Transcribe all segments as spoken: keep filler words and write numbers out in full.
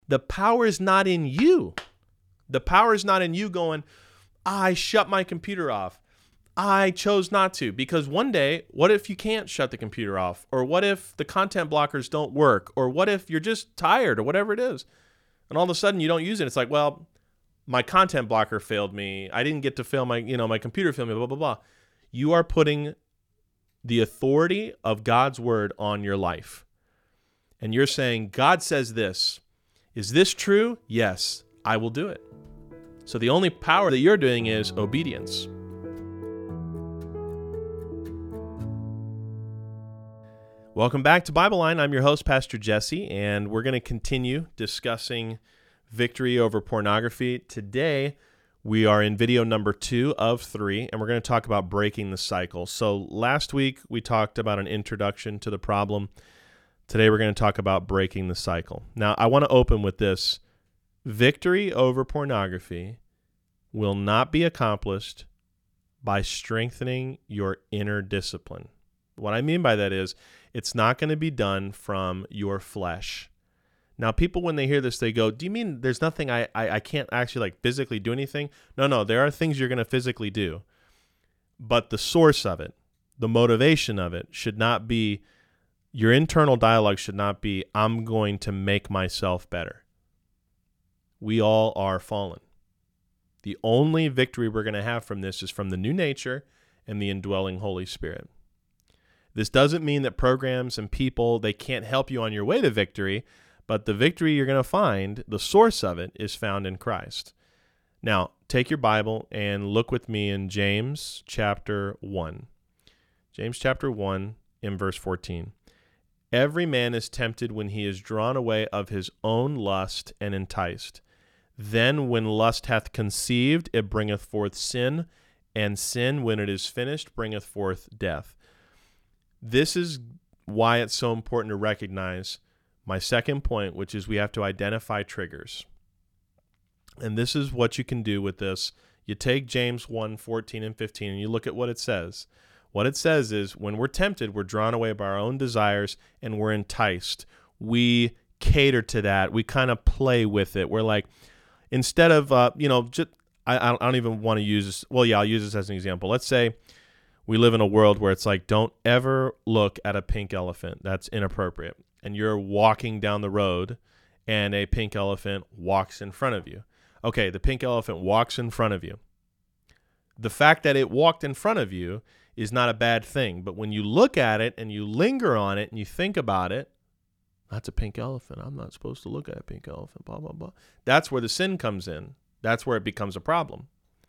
The power is not in you. The power is not in you going, I shut my computer off. I chose not to. Because one day, what if you can't shut the computer off? Or what if the content blockers don't work? Or what if you're just tired or whatever it is? And all of a sudden you don't use it. It's like, well, my content blocker failed me. I didn't get to fail my, you know, my computer failed me, blah, blah, blah. You are putting the authority of God's word on your life. And you're saying, God says this. Is this true? Yes, I will do it. So the only power that you're doing is obedience. Welcome back to Bible Line. I'm your host, Pastor Jesse, and we're going to continue discussing victory over pornography. Today, we are in video number two of three, and we're going to talk about breaking the cycle. So last week, we talked about an introduction to the problem. Today, we're going to talk about breaking the cycle. Now, I want to open with this. Victory over pornography will not be accomplished by strengthening your inner discipline. What I mean by that is, it's not going to be done from your flesh. Now, people, when they hear this, they go, do you mean there's nothing I, I, I can't actually like physically do anything? No, no, there are things you're going to physically do. But the source of it, the motivation of it should not be, your internal dialogue should not be, I'm going to make myself better. We all are fallen. The only victory we're going to have from this is from the new nature and the indwelling Holy Spirit. This doesn't mean that programs and people, they can't help you on your way to victory, but the victory you're going to find, the source of it, is found in Christ. Now, take your Bible and look with me in James chapter one. James chapter one in verse fourteen. Every man is tempted when he is drawn away of his own lust and enticed. Then when lust hath conceived, it bringeth forth sin, and sin, when it is finished, bringeth forth death. This is why it's so important to recognize my second point, which is we have to identify triggers. And this is what you can do with this. You take James one, fourteen and fifteen, and you look at what it says. What it says is when we're tempted, we're drawn away by our own desires, and we're enticed. We cater to that. We kind of play with it. We're like, instead of, uh, you know, just, I, I don't even want to use this. Well, yeah, I'll use this as an example. Let's say we live in a world where it's like, don't ever look at a pink elephant. That's inappropriate. And you're walking down the road and a pink elephant walks in front of you. Okay, the pink elephant walks in front of you. The fact that it walked in front of you is not a bad thing. But when you look at it and you linger on it and you think about it, that's a pink elephant. I'm not supposed to look at a pink elephant, blah, blah, blah. That's where the sin comes in. That's where it becomes a problem.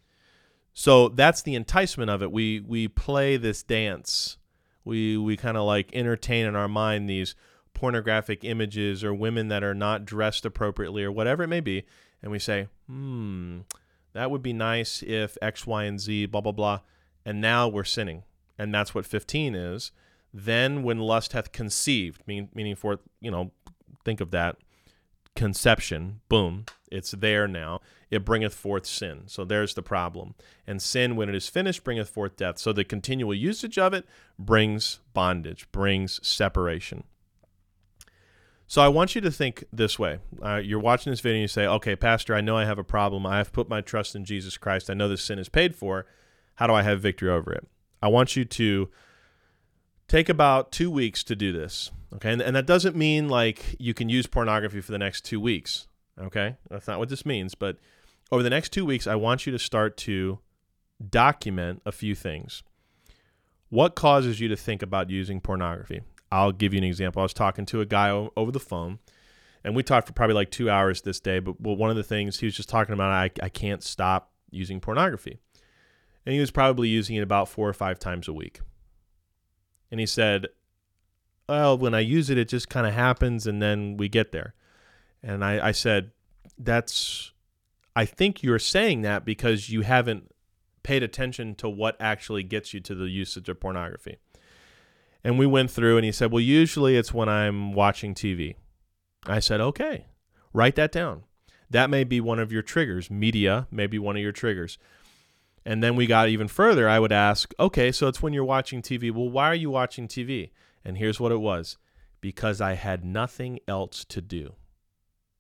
So that's the enticement of it. We we play this dance. We we kind of like entertain in our mind these pornographic images or women that are not dressed appropriately or whatever it may be. And we say, hmm, that would be nice if X, Y, and Z, blah, blah, blah. And now we're sinning. And that's what fifteen is. Then when lust hath conceived, mean, meaning for, you know, think of that, conception, boom, it's there now. It bringeth forth sin. So there's the problem. And sin, when it is finished, bringeth forth death. So the continual usage of it brings bondage, brings separation. So I want you to think this way. Uh, you're watching this video and you say, okay, Pastor, I know I have a problem. I have put my trust in Jesus Christ. I know this sin is paid for. How do I have victory over it? I want you to take about two weeks to do this. Okay, and, and that doesn't mean like you can use pornography for the next two weeks. Okay, that's not what this means. But over the next two weeks, I want you to start to document a few things. What causes you to think about using pornography? I'll give you an example. I was talking to a guy o- over the phone, and we talked for probably like two hours this day. But well, one of the things he was just talking about, I, I can't stop using pornography. And he was probably using it about four or five times a week. And he said, well, when I use it, it just kind of happens, and then we get there. And I, I said, that's, I think you're saying that because you haven't paid attention to what actually gets you to the usage of pornography. And we went through, and he said, well, usually it's when I'm watching T V. I said, okay, write that down. That may be one of your triggers. Media may be one of your triggers. And then we got even further. I would ask, okay, so it's when you're watching T V. Well, why are you watching T V? And here's what it was. Because I had nothing else to do.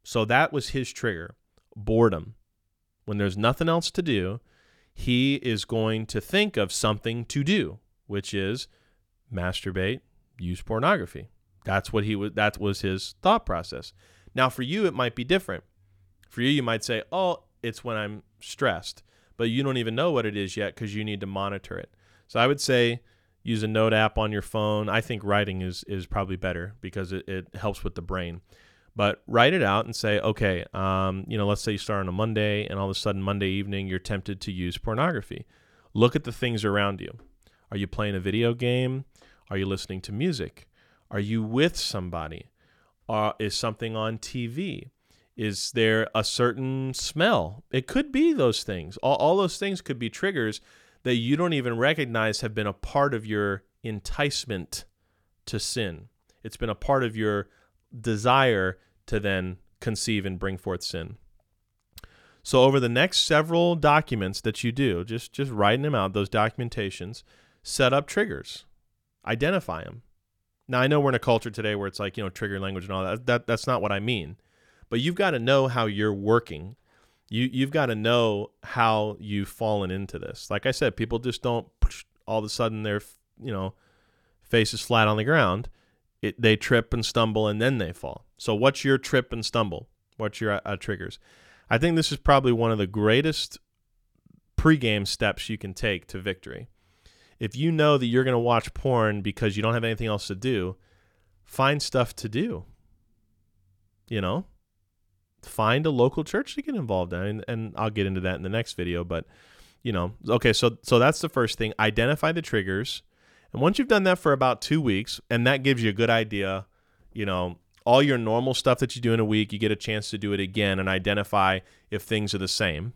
So that was his trigger, boredom. When there's nothing else to do, he is going to think of something to do, which is masturbate, use pornography. That's what he was. That was his thought process. Now, for you, it might be different. For you, you might say, "Oh, it's when I'm stressed," but you don't even know what it is yet because you need to monitor it. So I would say use a note app on your phone. I think writing is is probably better because it, it helps with the brain. But write it out and say, okay, um, you know, let's say you start on a Monday and all of a sudden Monday evening you're tempted to use pornography. Look at the things around you. Are you playing a video game? Are you listening to music? Are you with somebody? Uh, is something on T V? Is there a certain smell? It could be those things. All, all those things could be triggers that you don't even recognize have been a part of your enticement to sin. It's been a part of your desire to then conceive and bring forth sin. So over the next several documents that you do, just, just writing them out, those documentations, set up triggers. Identify them. Now, I know we're in a culture today where it's like, you know, trigger language and all that. That that's not what I mean. But you've got to know how you're working. You, you've got to know how you've fallen into this. Like I said, people just don't, all of a sudden their, you know, face is flat on the ground. It, they trip and stumble and then they fall. So what's your trip and stumble? What's your uh, triggers? I think this is probably one of the greatest pregame steps you can take to victory. If you know that you're going to watch porn because you don't have anything else to do, find stuff to do. You know, find a local church to get involved in, and, and I'll get into that in the next video. But, you know, okay, so so that's the first thing. Identify the triggers. And once you've done that for about two weeks, and that gives you a good idea, you know, all your normal stuff that you do in a week, you get a chance to do it again and identify if things are the same.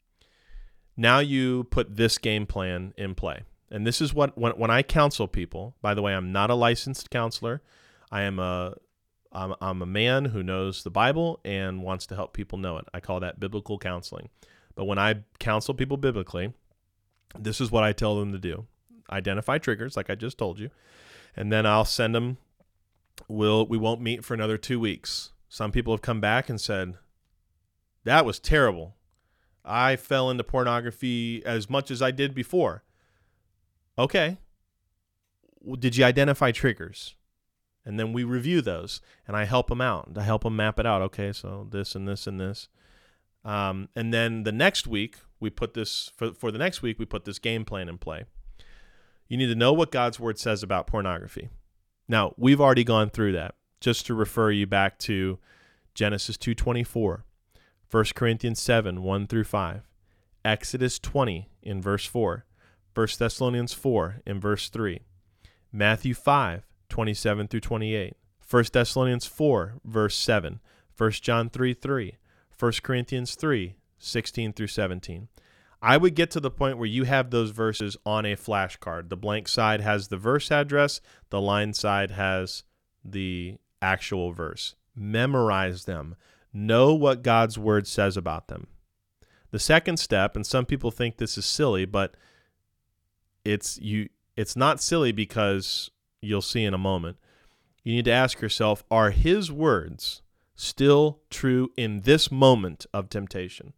Now you put this game plan in play. And this is what, when, when I counsel people, by the way, I'm not a licensed counselor. I am a, I'm, I'm a man who knows the Bible and wants to help people know it. I call that biblical counseling. But when I counsel people biblically, this is what I tell them to do. Identify triggers, like I just told you, and then I'll send them. We'll, we won't meet for another two weeks. Some people have come back and said, that was terrible. I fell into pornography as much as I did before. Okay. Well, did you identify triggers? And then we review those, and I help them out. I help them map it out. Okay, so this and this and this. Um, and then the next week, we put this, for, for the next week, we put this game plan in play. You need to know what God's word says about pornography. Now, we've already gone through that. Just to refer you back to Genesis two twenty-four, First Corinthians seven, one through five, Exodus twenty in verse four, First Thessalonians four in verse three, Matthew five, twenty-seven through twenty-eight, First Thessalonians four, verse seven, First John three, three, First Corinthians three, sixteen through seventeen. I would get to the point where you have those verses on a flashcard. The blank side has the verse address. The line side has the actual verse. Memorize them. Know what God's word says about them. The second step, and some people think this is silly, but it's you. It's not silly because you'll see in a moment. You need to ask yourself, are his words still true in this moment of temptation?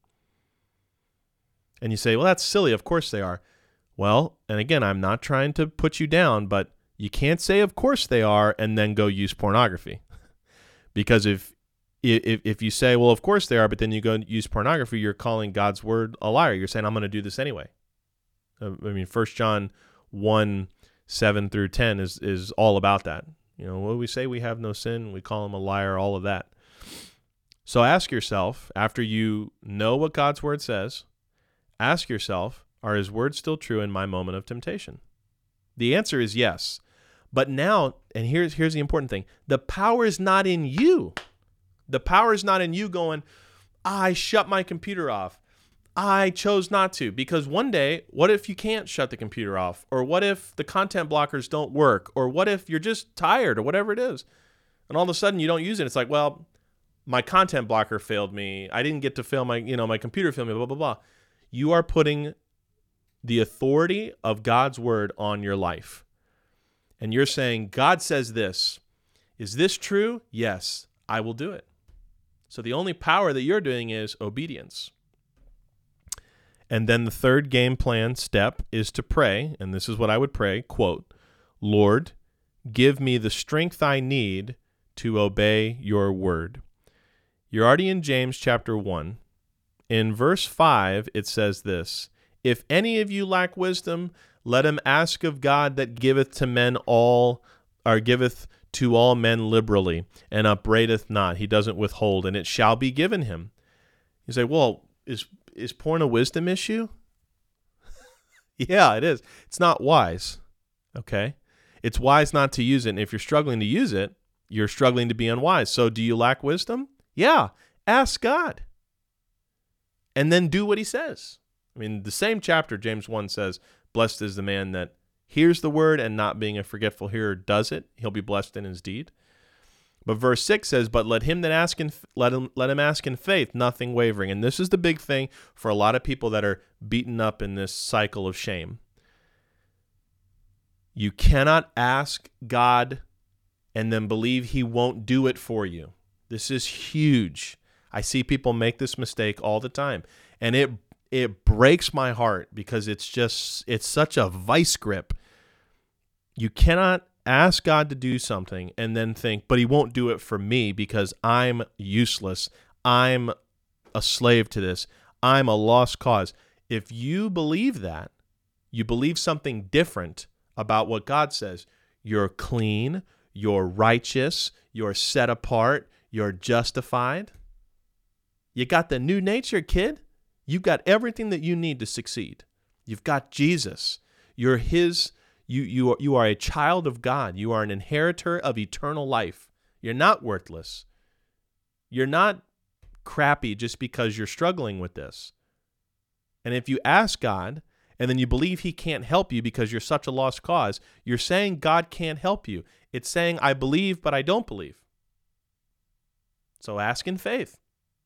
And you say, well, that's silly. Of course they are. Well, and again, I'm not trying to put you down, but you can't say, of course they are, and then go use pornography. Because if, if if you say, well, of course they are, but then you go and use pornography, you're calling God's word a liar. You're saying, I'm going to do this anyway. I mean, First John one, seven through ten is, is all about that. You know, when we say we have no sin, we call him a liar, all of that. So ask yourself, after you know what God's word says, ask yourself, are his words still true in my moment of temptation? The answer is yes. But now, and here's here's the important thing, the power is not in you. The power is not in you going, I shut my computer off. I chose not to. Because one day, what if you can't shut the computer off? Or what if the content blockers don't work? Or what if you're just tired or whatever it is? And all of a sudden you don't use it. It's like, well, my content blocker failed me. I didn't get to fail my, you know, my computer failed me, blah, blah, blah. You are putting the authority of God's word on your life. And you're saying, God says this. Is this true? Yes, I will do it. So the only power that you're doing is obedience. And then the third game plan step is to pray, and this is what I would pray, quote, Lord, give me the strength I need to obey your word. You're already in James chapter one. In verse five, it says this, if any of you lack wisdom, let him ask of God that giveth to men all, or giveth to all men liberally, and upbraideth not. He doesn't withhold, and it shall be given him. You say, well, is is porn a wisdom issue? Yeah, it is. It's not wise, okay? It's wise not to use it, and if you're struggling to use it, you're struggling to be unwise. So do you lack wisdom? Yeah, ask God. And then do what he says. I mean, the same chapter, James one says, blessed is the man that hears the word and not being a forgetful hearer does it. He'll be blessed in his deed. But verse six says, but let him that ask in, let him let him ask in faith, nothing wavering. And this is the big thing for a lot of people that are beaten up in this cycle of shame. You cannot ask God and then believe he won't do it for you. This is huge. I see people make this mistake all the time. And it it breaks my heart because it's just, it's such a vice grip. You cannot ask God to do something and then think, but he won't do it for me because I'm useless. I'm a slave to this. I'm a lost cause. If you believe that, you believe something different about what God says, you're clean, you're righteous, you're set apart, you're justified. You got the new nature, kid. You've got everything that you need to succeed. You've got Jesus. You're his You you are, you are a child of God. You are an inheritor of eternal life. You're not worthless. You're not crappy just because you're struggling with this. And if you ask God and then you believe he can't help you because you're such a lost cause, you're saying God can't help you. It's saying I believe, but I don't believe. So ask in faith.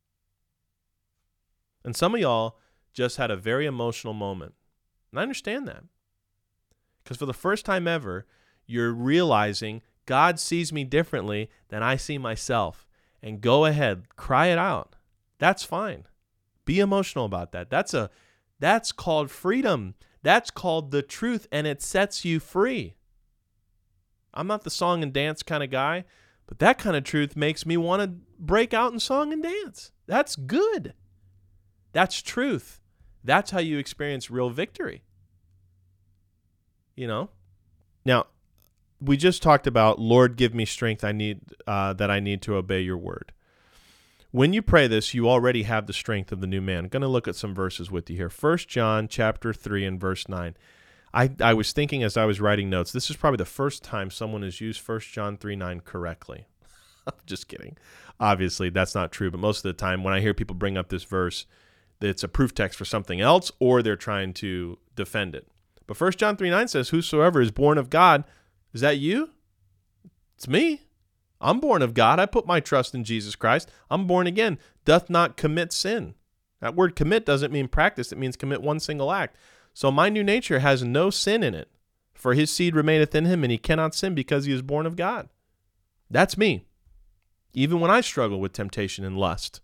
And some of y'all just had a very emotional moment. And I understand that. Because for the first time ever, you're realizing God sees me differently than I see myself. And go ahead, cry it out. That's fine. Be emotional about that. That's a that's called freedom. That's called the truth, and it sets you free. I'm not the song and dance kind of guy, but that kind of truth makes me want to break out in song and dance. That's good. That's truth. That's how you experience real victory. You know? Now, we just talked about, Lord, give me strength I need uh, that I need to obey your word. When you pray this, you already have the strength of the new man. I'm going to look at some verses with you here. First John chapter three and verse nine. I, I was thinking as I was writing notes, this is probably the first time someone has used First John three nine correctly. Just kidding. Obviously, that's not true, but most of the time when I hear people bring up this verse, it's a proof text for something else or they're trying to defend it. But First John three nine says, whosoever is born of God, is that you? It's me. I'm born of God. I put my trust in Jesus Christ. I'm born again. Doth not commit sin. That word commit doesn't mean practice. It means commit one single act. So my new nature has no sin in it. For his seed remaineth in him, and he cannot sin because he is born of God. That's me. Even when I struggle with temptation and lust,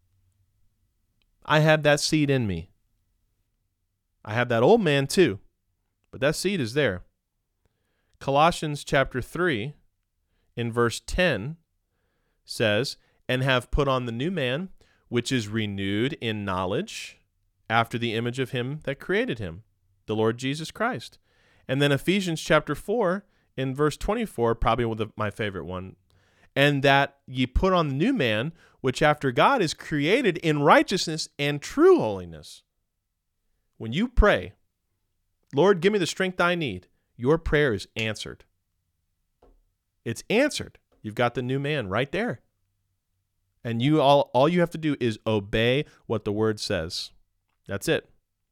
I have that seed in me. I have that old man too, but that seed is there. Colossians chapter three, in verse ten, says, and have put on the new man, which is renewed in knowledge after the image of him that created him, the Lord Jesus Christ. And then Ephesians chapter four, in verse twenty-four, probably one of my favorite one, and that ye put on the new man, which after God is created in righteousness and true holiness. When you pray, Lord, give me the strength I need, your prayer is answered. It's answered. You've got the new man right there. And you all, all you have to do is obey what the word says. That's it.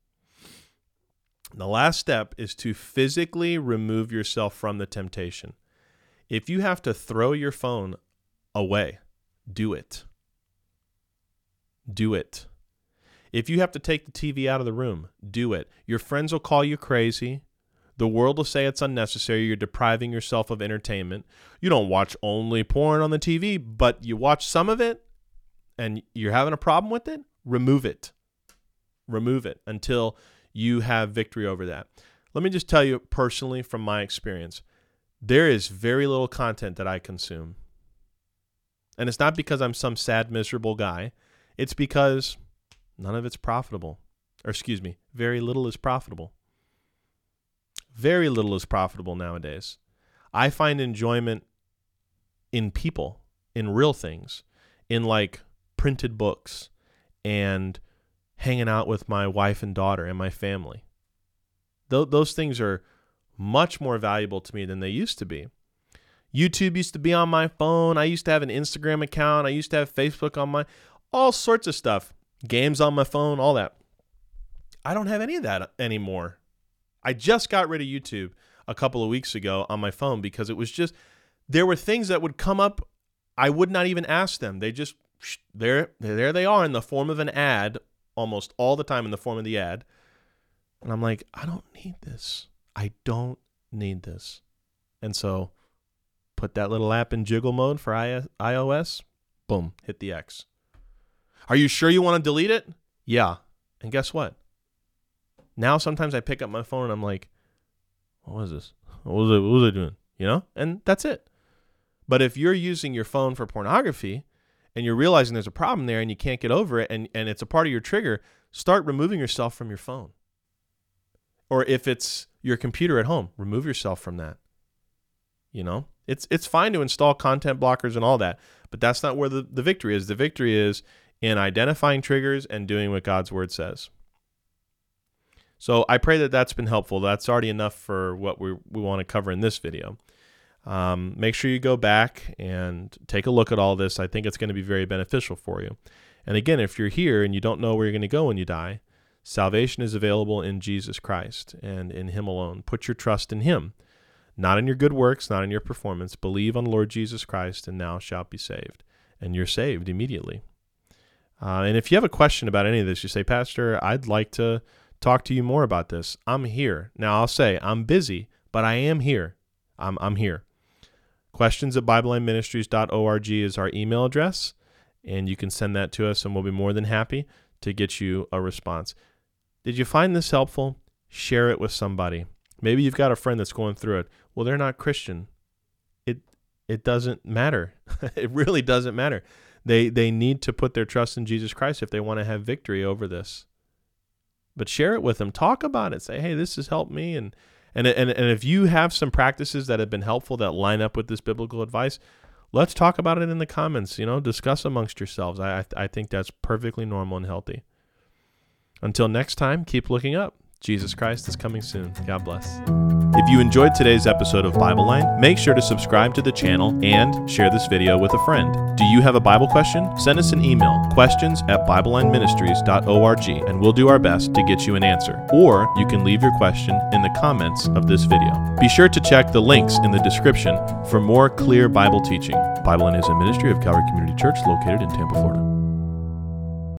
The last step is to physically remove yourself from the temptation. If you have to throw your phone away, do it. Do it. If you have to take the T V out of the room, do it. Your friends will call you crazy. The world will say it's unnecessary. You're depriving yourself of entertainment. You don't watch only porn on the T V, but you watch some of it. and you're having a problem with it, remove it. Remove it until you have victory over that. Let me just tell you personally from my experience, there is very little content that I consume. And it's not because I'm some sad, miserable guy. It's because none of it's profitable. Or excuse me, very little is profitable. Very little is profitable nowadays. I find enjoyment in people, in real things, in like printed books and hanging out with my wife and daughter and my family. Th- those things are much more valuable to me than they used to be. YouTube used to be on my phone. I used to have an Instagram account. I used to have Facebook on my, all sorts of stuff. Games on my phone, all that. I don't have any of that anymore. I just got rid of YouTube a couple of weeks ago on my phone because it was just, there were things that would come up. I would not even ask them. They just, there, there they are in the form of an ad, almost all the time in the form of the ad. And I'm like, I don't need this. I don't need this. And so put that little app in jiggle mode for iOS. Boom, hit the X. Are you sure you want to delete it? Yeah. And guess what? Now sometimes I pick up my phone and I'm like, what was this? What was I, what was I doing? You know? And that's it. But if you're using your phone for pornography and you're realizing there's a problem there and you can't get over it and, and it's a part of your trigger, start removing yourself from your phone. Or if it's your computer at home, remove yourself from that. You know? It's it's fine to install content blockers and all that, but that's not where the, the victory is. The victory is in identifying triggers and doing what God's word says. So I pray that that's been helpful. That's already enough for what we we want to cover in this video. Um, make sure you go back and take a look at all this. I think it's going to be very beneficial for you. And again, if you're here and you don't know where you're going to go when you die, salvation is available in Jesus Christ and in him alone. Put your trust in him, not in your good works, not in your performance. Believe on the Lord Jesus Christ and thou shalt be saved. And you're saved immediately. Uh, and if you have a question about any of this, you say, Pastor, I'd like to talk to you more about this. I'm here. Now I'll say I'm busy, but I am here. I'm I'm here. Questions at bible line ministries dot org is our email address, and you can send that to us, and we'll be more than happy to get you a response. Did you find this helpful? Share it with somebody. Maybe you've got a friend that's going through it. Well, they're not Christian. It it doesn't matter. It really doesn't matter. They they need to put their trust in Jesus Christ if they want to have victory over this. But share it with them. Talk about it. Say, hey, this has helped me. And, and, and, and if you have some practices that have been helpful that line up with this biblical advice, let's talk about it in the comments. You know, discuss amongst yourselves. I, I think that's perfectly normal and healthy. Until next time, keep looking up. Jesus Christ is coming soon. God bless. If you enjoyed today's episode of Bible Line, make sure to subscribe to the channel and share this video with a friend. Do you have a Bible question? Send us an email, questions at bible line ministries dot org, and we'll do our best to get you an answer. Or you can leave your question in the comments of this video. Be sure to check the links in the description for more clear Bible teaching. Bible Line is a ministry of Calvary Community Church located in Tampa, Florida.